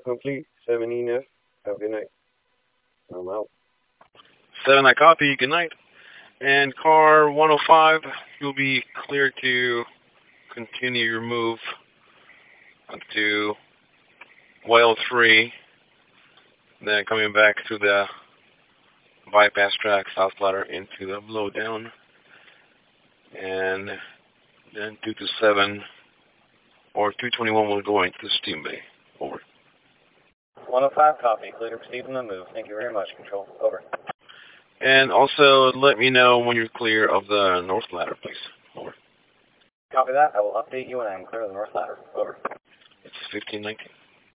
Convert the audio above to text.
complete. 7 ENF. Have a good night. I'm out. 7, I copy. Good night. And car 105, you'll be clear to continue your move up to Whale 3, then coming back to the bypass track, south ladder into the blowdown, and then 227 or 221 will go into the steam bay. Over. 105, copy. Clear to proceed on the move. Thank you very much, Control. Over. And also let me know when you're clear of the north ladder, please. Over. Copy that. I will update you when I am clear of the north ladder. Over. It's 1519.